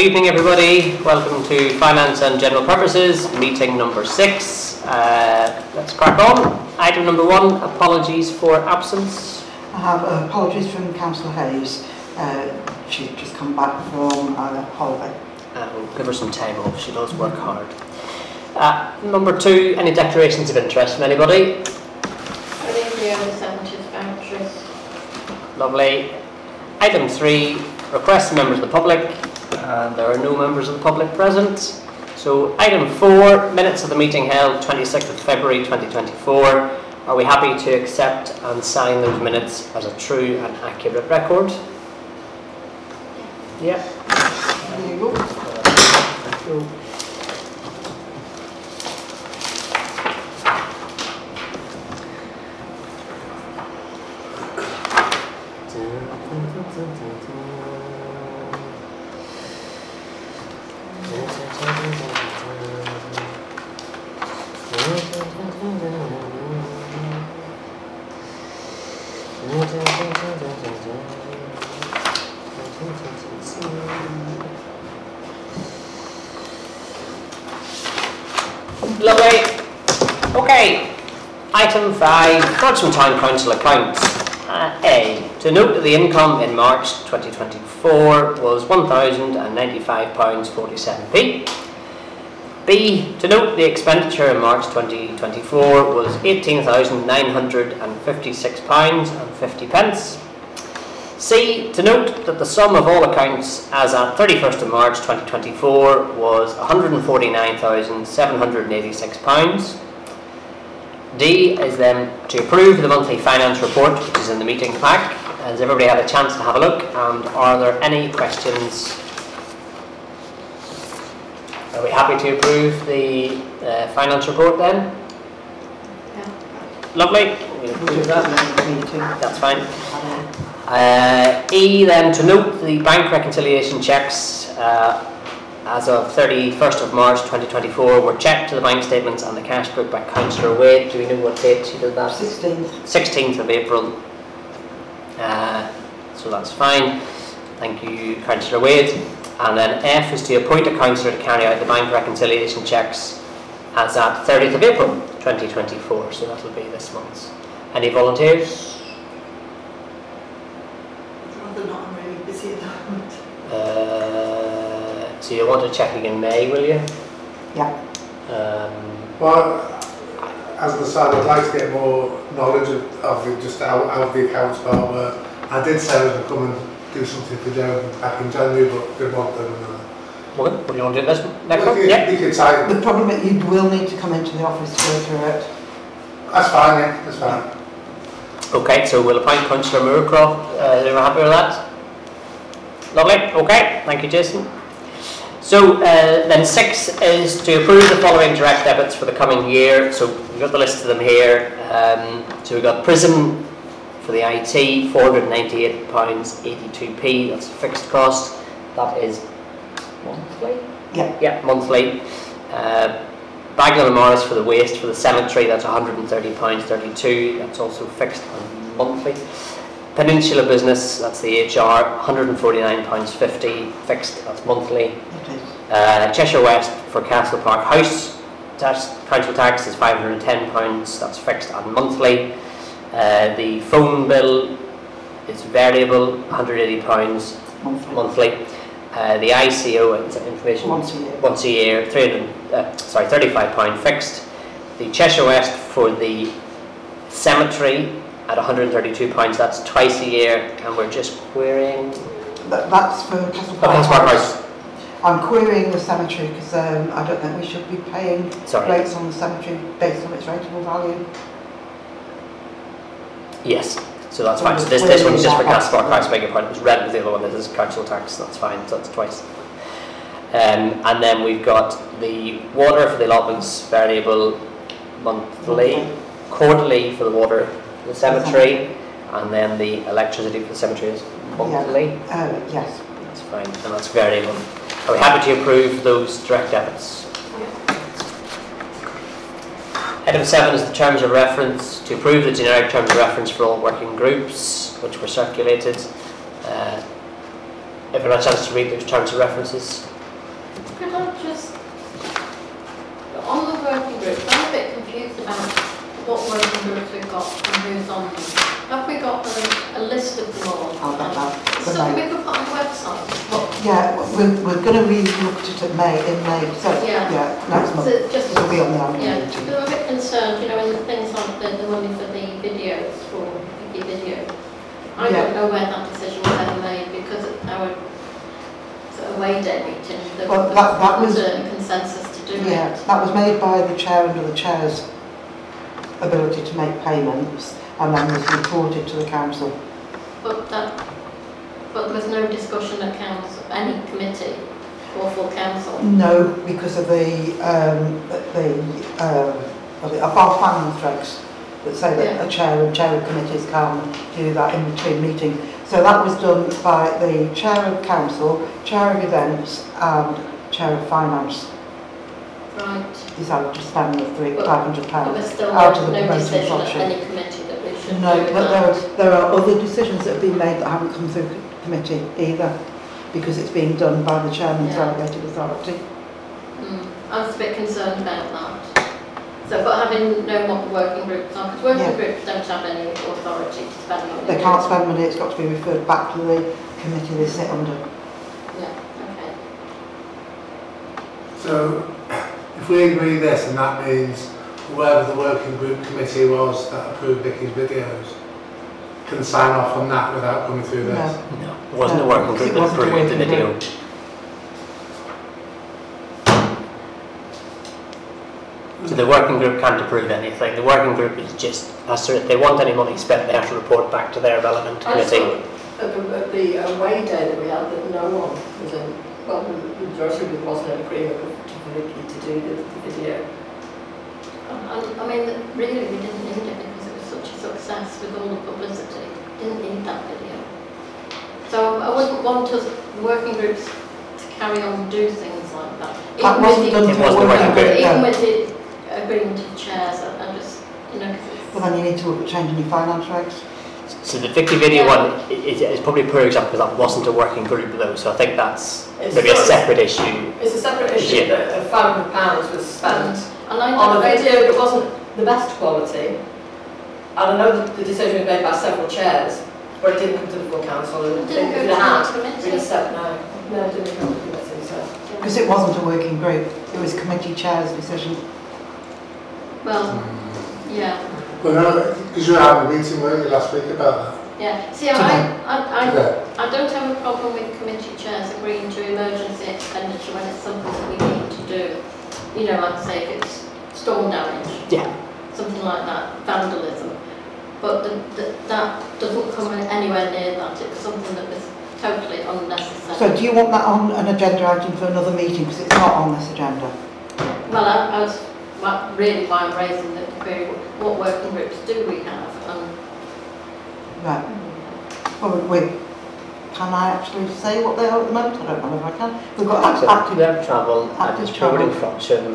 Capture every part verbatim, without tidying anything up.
evening, everybody. Welcome to Finance and General Purposes, meeting number six. Uh, let's crack on. Item number one, apologies for absence. I have uh, apologies from Councillor Hayes. Uh, she's just come back from uh, holiday. Uh, we'll give her some time off. She does work hard. Uh, number two, any declarations of interest from anybody? I think we have the Sanchez vouchers. Lovely. Item three, requests from members of the public. And there are no members of the public present. So item four, minutes of the meeting held twenty-sixth of February twenty twenty-four. Are we happy to accept and sign those minutes as a true and accurate record? Yeah. There you go. Thank you. Lovely. Okay. Item five, Fraunton Town Council accounts. Uh, A. To note that the income in March twenty twenty-four was one thousand ninety-five pounds forty-seven p. B. To note the expenditure in March twenty twenty-four was eighteen thousand nine hundred fifty-six pounds fifty. C. To note that the sum of all accounts as at thirty-first of March twenty twenty-four was one hundred forty-nine thousand seven hundred eighty-six pounds. D is then to approve the monthly finance report, which is in the meeting pack. Has everybody had a chance to have a look? And are there any questions? Are we happy to approve the uh, finance report then? Yeah. Lovely. We'll approve that. That. That's fine. Uh, E then to note the bank reconciliation checks uh, as of thirty-first of March twenty twenty-four were checked to the bank statements and the cash book by Councillor Wade. Do we know what date she did that? sixteenth. sixteenth of April. Uh, so that's fine. Thank you, Councillor Wade. And then F is to appoint a councillor to carry out the bank reconciliation checks as at thirtieth of April twenty twenty-four. So that'll be this month. Any volunteers? I'd rather not, I'm really busy at the moment. Uh, so you want to check in May, will you? Yeah. Um, Well, as an aside, I'd like to get more knowledge of, of the, just out, out of the accounts part where I did say I was going to come and do something for Joe back in January, but didn't want them. Uh, what, what do you want to do this next well, one? you, Yeah. you could say, The problem is you will need to come into the office to go through it. that's fine, yeah, that's fine. Okay, so we'll appoint Councillor Moorcroft. Uh, are you happy with that? Lovely. Okay, thank you, Jason. So uh, then six is to approve the following direct debits for the coming year. So we've got the list of them here. Um, so we've got Prism for the I T, four hundred ninety-eight pounds eighty-two p. That's a fixed cost. That is monthly? Yeah. Yeah, monthly. Uh, Bagnall and Morris for the waste for the cemetery, that's one hundred thirty pounds thirty-two. That's also fixed and monthly. Peninsula Business, that's the H R, one hundred forty-nine pounds fifty, fixed, that's monthly. It is. Uh, Cheshire West for Castle Park House, tax, council tax is five hundred ten pounds, that's fixed and monthly. Uh, the phone bill is variable, one hundred eighty pounds Monthly. monthly. Uh, the I C O, it's information Once a year. once a year, three hundred, uh, sorry, thirty-five pounds fixed. The Cheshire West for the cemetery at one hundred thirty-two pounds, that's twice a year, and we're just querying. That, that's for Castle Oh, Park Castle Park House. House. I'm querying the cemetery because um, I don't think we should be paying Sorry. rates on the cemetery based on its rateable value. Yes, so that's fine. So We're this, this querying one's just for that. Castle Park House, beg your pardon. It was red with the other one, this is council tax, that's fine, so that's twice. Um, and then we've got the water for the allotments variable monthly, Monthly. quarterly for the water for the cemetery, and then the electricity for the cemetery is monthly. Yeah. Uh, yes. That's fine, and that's variable. Are we happy to approve those direct debits? Item seven is the terms of reference, to approve the generic terms of reference for all working groups, which were circulated. Uh, everyone had a chance to read those terms of references? Could I just, on the working groups, I'm a bit confused about what working groups we've got and who's on them. Have we got a, a list of them all? I'll get that. Is something we could put on the website? What? Yeah, we're, we're going to re-look at it in May, in May, so, Yeah. yeah, next month. So just, It'll be on the annual yeah, meeting. because I'm a bit concerned, you know, in the things like the, the money for the videos, for Vicky Video. I Yeah. don't know where that decision was ever made because at our sort of away day meeting, there Well, was, that- that there was was- a consensus to do Yeah, it. that was made by the chair under the chair's ability to make payments, and then was reported to the council. But that, but there was no discussion at council, any committee or full council. No, because of the, um, the, um, of the, of our planning threads that say that Yeah. a chair and chair of committees can do that in between meetings. So that was done by the chair of council, chair of events, and chair of finance. Right. Decided to spend the three, But- five hundred But pounds there's still out no, of the no promoting decision at function. any committee that we should No, do but there that. are, there are other decisions that have been made that haven't come through committee either, because it's being done by the chairman's Yeah. delegated authority. Mm, I was a bit concerned about that. So, but having known what the working groups are, because working Yeah. groups don't have any authority to spend money. They can't spend money, it's got to be referred back to the committee they sit under. Yeah, okay. So, if we agree this, and that means whoever the working group committee was that approved Vicky's videos can sign off on that without coming through this. No. No. It wasn't No, a working group it that wasn't a approved the working video. group. So the working group can't approve anything. The working group is just, has to, if they want any money spent, they have to report back to their relevant I committee. thought at the, at the away day that we had, that no one was in, well, the majority of it wasn't in agreement with for Vicky to do the, the video. I, I mean, really, we didn't need it because it was such a success with all the publicity. Didn't need that video. So I wouldn't want us working groups to carry on do things like that. That Even wasn't with done It to wasn't a a working working group, group, Even no. with the agreement of chairs, I, I just, you know, 'cause it's, But then you need to look at changing your finance regs. So the Vicky video Yeah. one i- is, is probably a poor example because that wasn't a working group though, so I think that's It's maybe a not- separate issue. It's a separate issue Yeah. that uh, five hundred pounds was spent and I on a don't video that wasn't the best quality. And I know that the decision was made by several chairs, but it didn't come to the full council. And It if didn't go it to had, the we'd have committee. said no. No, it didn't come to the committee, so. Because it wasn't a working group, it was committee chair's decision. Well, yeah, Well, no, because you were having a meeting, weren't you, last week about that? yeah. See, Today. I, I, Today. I, I don't have a problem with committee chairs agreeing to emergency expenditure when it's something that we need to do. You know, like say if it's storm damage, Yeah. something like that, vandalism. But the, the, that doesn't come anywhere near that. It was something that was totally unnecessary. So do you want that on an agenda item for another meeting, because it's not on this agenda? Well, I, I was well, really why I'm raising the query, what working groups do we have? Um, Right. Well, we, can I actually say what they are at the moment? I don't know if I can. We've got act- active, Web travel active and travel. promoting Frodsham.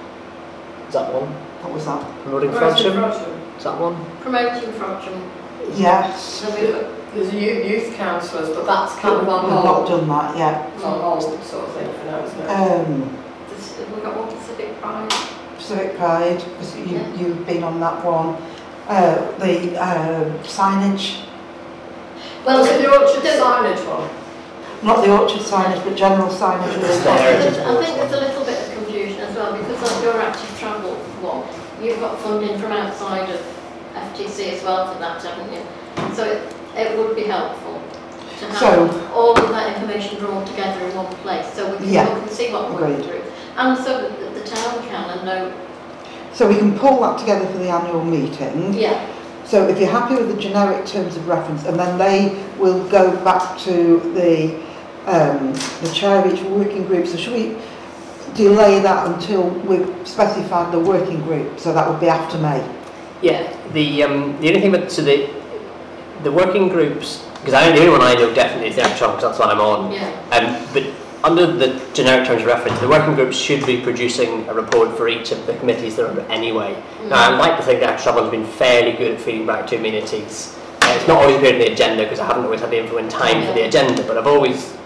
Is that one? what was that? Promoting Promoting Frodsham? Frodsham. Is that one? promoting Frodsham. Yes. So we've got, There's youth, youth councillors, but that's kind of on We've not hold. done that yet. It's on hold sort of thing for now, isn't it? Um, this, we've got one Pacific Pride. Civic Pride, because you, Yeah. you've been on that one. Uh, the uh, signage, Well, Was it the orchard the- signage one? not the orchard signage, but general signage. It's as the well. heritage I boards think one. there's a little bit of confusion as well because of your active travel one, you've got funding from outside of F T C as well for that, haven't you? So it, it would be helpful to have So- all of that information drawn together in one place so we can Yeah. look and see what we're going Agreed. through. And so that the town can and know, So we can pull that together for the annual meeting. yeah, So if you're happy with the generic terms of reference, and then they will go back to the um, the chair of each working group. So should we delay that until we've specified the working group? So that would be after May. Yeah, the um, the only thing with so the the working groups, because I know the only one I know definitely is the actual, because that's what I'm on. yeah. Um, but under the generic terms of reference, the working groups should be producing a report for each of the committees they're under anyway. Mm. Now, I'd like to think the actual one's been fairly good at feeding back to amenities. Uh, it's not always appeared on the agenda because I haven't always had the info in time for the agenda, but I've always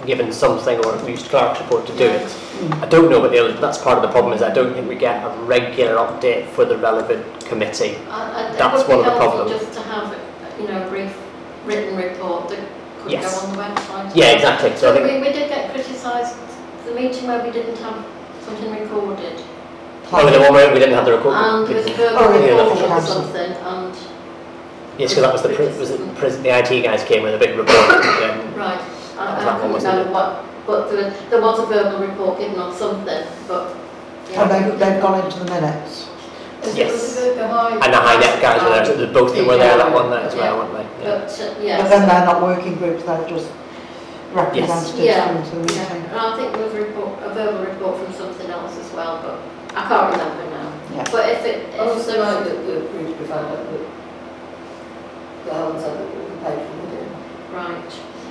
given something or we used Clark's report to do it. Mm. I don't know about the others, but that's part of the problem is I don't think we get a regular update for the relevant committee. I, I, That's it would one be of the helpful problems. just to have, you know, a brief written report that could Yes. go on the website. Yeah, exactly. So So I think we, we did get criticised, the meeting where we didn't have something recorded. oh, the one where we didn't have the record. And there was a Oh, verbal yeah, report the or council. something, and, Yes, because that was the pr- was it the, pres- the I T guys came with a big report. And, right, That was I, that I one, couldn't wasn't know it? what, but there, there was a verbal report given on something, but. And they've, they've gone into the minutes. Yes. The, the high, and the high net guys were there, so the- both of them were there that one night as well, weren't they? Yeah. But, uh, yes. But then they're not working groups, they're just representatives Yeah. coming to the Yeah, meeting. and I think there was a report, a verbal report from something else as well, but I can't remember now. Yeah. But if it, I if was there surprised that the group we found out that the Helen said that we paid for the video. right,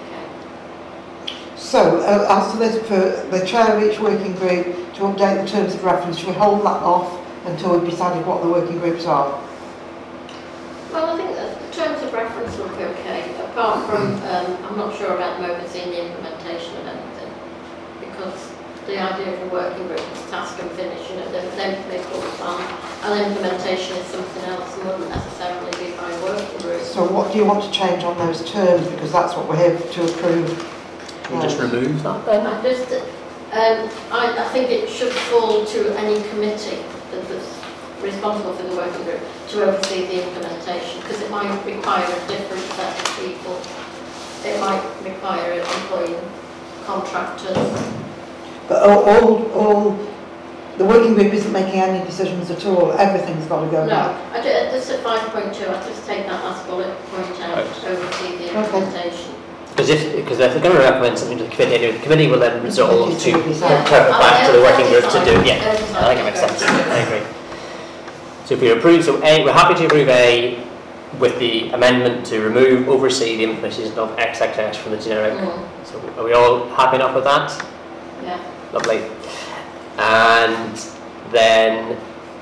okay. So, uh, as to this, for the chair of each working group to update the terms of reference, should we hold that off until we've decided what the working groups are? Well, I think that the terms of reference look okay, apart from, um, I'm not sure about them overseeing the implementation of anything, because the idea of a working group is task and finish, you know, then then they call it plan, and implementation is something else and wouldn't necessarily be by working group. So what do you want to change on those terms, because that's what we're here to approve. Can we just Um, remove that then? I just, um, I, I think it should fall to any committee that was responsible for the working group to oversee the implementation, because it might require a different set of people. It might require employing contractors. But all, all, all, the working group isn't making any decisions at all, everything's got to go No, back. I do, just at five point two, I just take that last bullet point out, Right. oversee the Okay. implementation. Because if because if they're going to recommend something to the committee, anyway, the committee will then resolve to Committee will decide. return it back to the working group to do. They'll Yeah, decide. I think it makes sense. I agree. So if we approve, so A, we're happy to approve A with the amendment to remove oversee the implementation of X X S from the generic. Mm, So are we all happy enough with that? yeah. Lovely. And then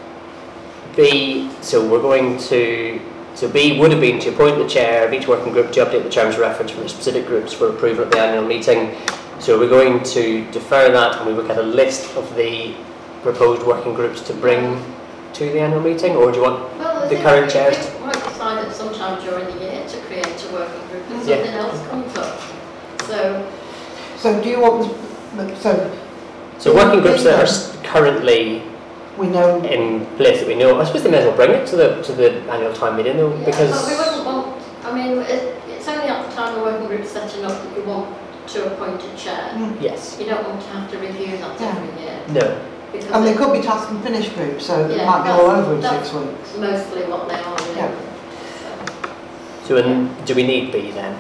B, so we're going to, so B would have been to appoint the chair of each working group to update the terms of reference for the specific groups for approval at the annual meeting. So we're going to defer that and we will get a list of the proposed working groups to bring to the annual meeting, or do you want Well, the thing current is, chairs? we might decide at some time during the year to create a working group if Yeah. something else comes up. So, So do you want, the- so So working groups that are s- currently we know, in place that we know, I suppose they may as well bring it to the to the annual time meeting though, yeah, because but we wouldn't want, I mean, it, it's only at the time the working group's setting up that you want to appoint a chair. Mm. yes, You don't want to have to review that Yeah. every year. no, Because and they it's could be task and finish groups, so it Yeah, might be all that's- over in that's- six weeks. mostly what they are doing. Yeah. So, so in, do we need B then?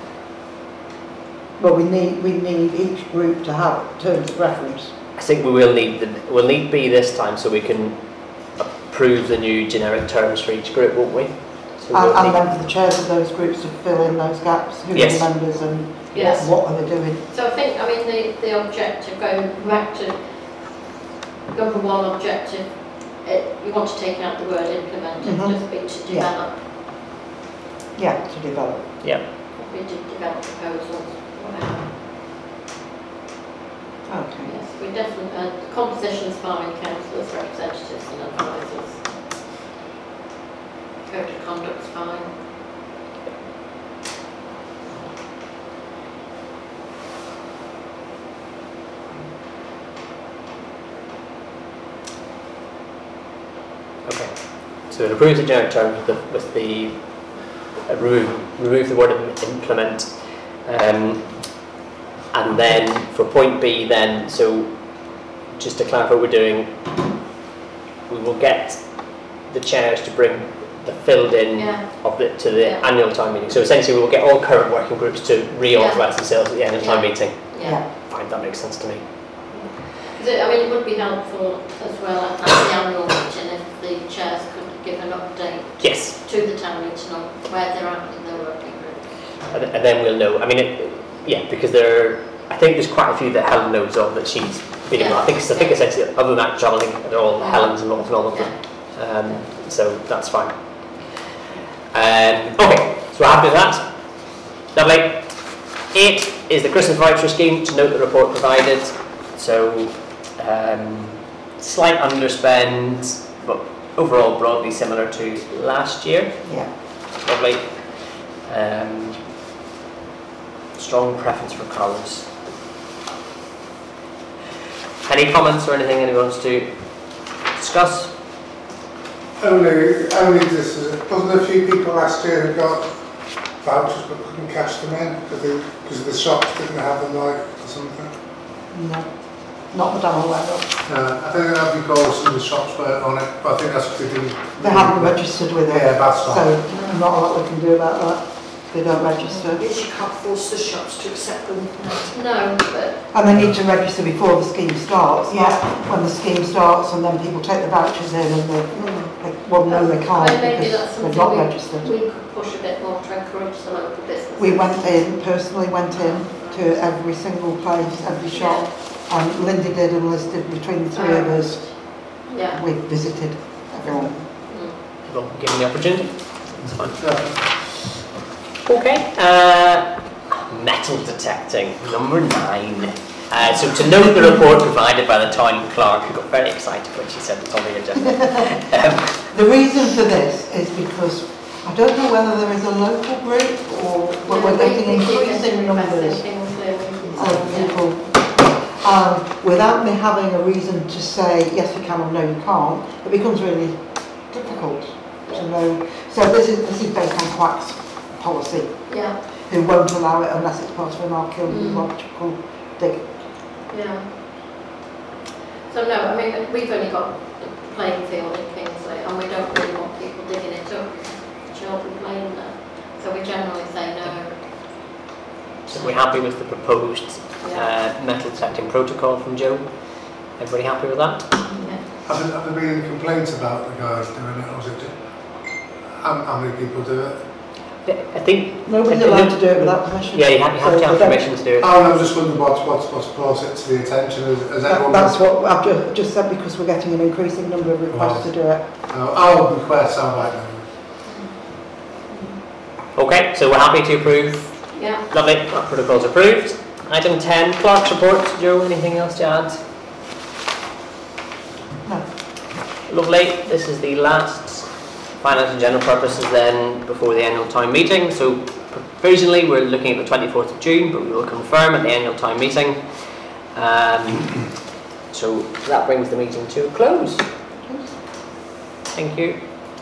Well, we need, we need each group to have terms of reference. I think we will need the, we'll need B this time so we can approve the new generic terms for each group, won't we? So And, we'll and need- then for the chairs of those groups to fill in those gaps, who are Yes. the members and Yes. what are they doing. So I think, I mean, the, the objective, going back to number one objective, it, you want to take out the word implemented, Mhm. just be to Yeah. develop, Yeah, to develop. yeah, be to develop proposals, whatever. Okay. Yes, we definitely, uh, composition's fine, councillors, representatives and advisors. Code of conduct's fine. okay. So it approves the generic terms with the, with the uh, remove, remove the word implement. Um, and then for point B then, so just to clarify what we're doing, we will get the chairs to bring the filled in Yeah. of it to the Yeah. annual time meeting. So essentially we will get all current working groups to reauthorise themselves at the annual time Yeah. meeting. Yeah. Fine, that makes sense to me. 'Cause it, I mean, it would be helpful as well at the annual meeting if the chairs could give an update Yes, to the town meeting on where they're at in their working group. and, and then we'll know. I mean, it, yeah, because there, I think there's quite a few that Helen knows of that she's been Yeah. involved. I think, I think essentially, other than that, John, I think they're all Yeah. Helen's involved in all of them. Yeah. Um, so that's fine. Um, okay, so we're happy with that. Lovely. Eight is the Christmas voucher scheme. To note the report provided. So um, slight underspend, but overall broadly similar to last year. Yeah. Lovely. Um, strong preference for colours. Any comments or anything anyone wants to discuss? Only, only this is, wasn't a few people last year who got vouchers but couldn't cash them in because they, because the shops didn't have them right or something? No, not that I'm aware of. Uh, I think that'd be because some of the shops weren't on it, but I think that's because they didn't. They haven't registered with it. Yeah, that's So fine. not a lot we can do about that. They don't register. Yes, you can't force the shops to accept them. No, but And they need to register before the scheme starts, not Yeah. when the scheme starts and then people take the vouchers in and they, they well, no, they can't I mean, maybe that's because they're something not we, registered. we could push a bit more to encourage the local businesses. We went in, personally went in to every single place, every shop, and Linda did and listed between the three of us. Yeah. We visited everyone. Mm. Well, given the opportunity. It's fine. Yeah. Okay, uh, metal detecting, number nine. Uh, so to note the report provided by the town clerk, who got very excited when she said it's on the agenda. um, The reason for this is because I don't know whether there is a local group or but Yeah, we're we- getting we keep increasing getting numbers requests in things where we- of yeah. people. Um, without me having a reason to say yes you can or no you can't, it becomes really difficult to know. So this is this is based on Quack's policy, Yeah, who won't allow it unless it's part of an Mm. archaeological dig. yeah. So no, I mean, we've only got the playing field in Kingsley and we don't really want people digging it up, children playing there. So we generally say no. so we're happy with the proposed Yeah. uh, metal detecting protocol from Joe. Everybody happy with that? Yeah. Have there, have there been any complaints about the guys doing it, or is it just, how, how many people do it? I think... Nobody's I- I allowed think- to do it without permission. Yeah, you have, you have So to have they don't- permission to do it. Oh, I was just wondering what's, what's, what's brought it to the attention, has, has That, everyone... that's what I've just, just said because we're getting an increasing number of requests to do it. Oh, oh, requests, sound like them. Okay, so we're happy to approve. Yeah. Lovely, that protocol's approved. Item ten, clerk's report. Joe, anything else to add? No. Lovely. This is the last finance and general purposes then before the annual town meeting. So provisionally we're looking at the twenty-fourth of June, but we will confirm at the annual town meeting. Um, so that brings the meeting to a close. Thank you.